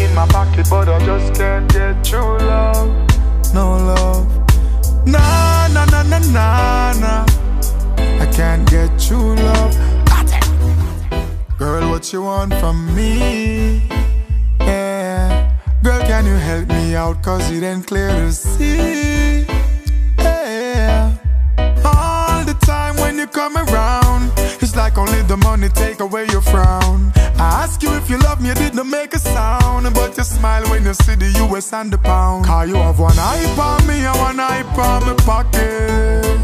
in my pocket, but I just can't get true love. No love. Nah, nah, nah, nah, nah, nah. I can't get true love. Girl, what you want from me? Yeah. Girl, can you help me out? Cause it ain't clear to see. Yeah. All the time when you come around, it's like only the money take away your frown. I ask you if you love me, you didn't make a sound, but you smile when you see the US and the pound. Cause you have one eye on me and one eye on my pocket.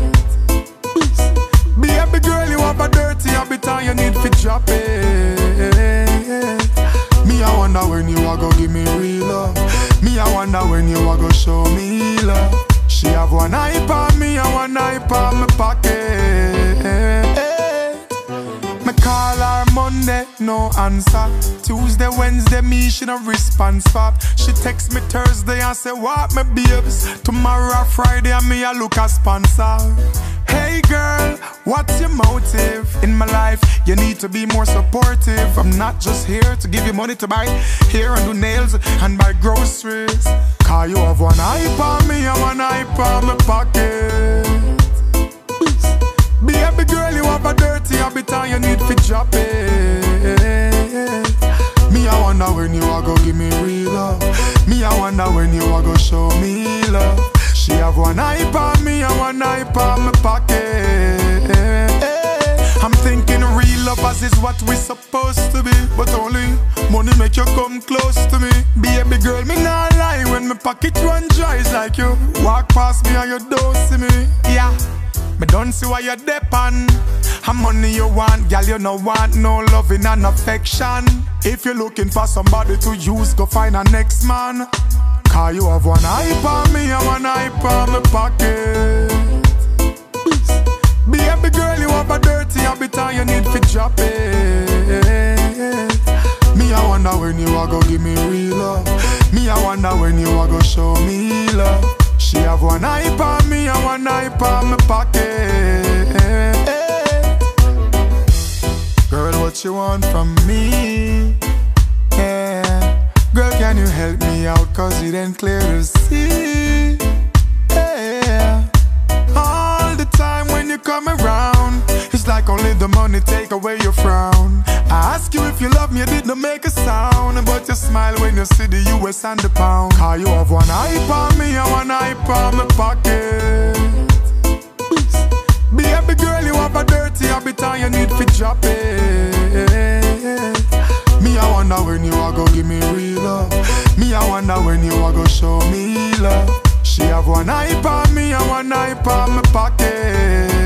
Baby girl, you have a dirty habit and you need to drop it. Me, I wonder when you are gonna give me real love. Me, I wonder when you are gonna show me love. She have one eye on me and one eye on my pocket. Me call her Monday, no answer. Tuesday, Wednesday, me, she no response back. She text me Thursday and say, what me babes? Tomorrow, Friday, and me, I look a sponsor. Hey girl, what's your motive? In my life, you need to be more supportive. I'm not just here to give you money to buy hair and do nails and buy groceries. Cause you have one eye on me and one eye on my pocket. Baby girl, you have a dirty habit and you need to drop it. Me, I wonder when you are gonna give me real love. Me, I wonder when you are gonna show me love. She have one eye on me and one eye on my pocket. I'm thinking real lovers is what we supposed to be, but only money make you come close to me. Baby girl, me not lie when my pocket run dry. It's like you walk past me and you don't see me. Yeah, me don't see why you're depend. How money you want, girl, you no want no loving and affection. If you're looking for somebody to use, go find a next man. Cause you have one eye on me and one eye on my pocket. Baby girl, you have a dirty habit and you need to drop it. Me, I wonder when you are gonna give me real love. Me, I wonder when you are gonna show me love. She have one eye on me and one eye on my pocket. Girl, what you want from me? Yeah. Girl, can you help me out? Cause it ain't clear to see. Yeah. All the time when you come around, it's like only the money take away your frown. I ask you if you love me, you didn't make a sound, but you smile when you see the US and the pound. Cause you have one eye on me and one eye on my pocket. Baby girl, you have a dirty habit and you need to drop it. Me, I wonder when you are gonna give me real love. Me, I wonder when you are gonna show me love. She have one eye on me and one eye on my pocket.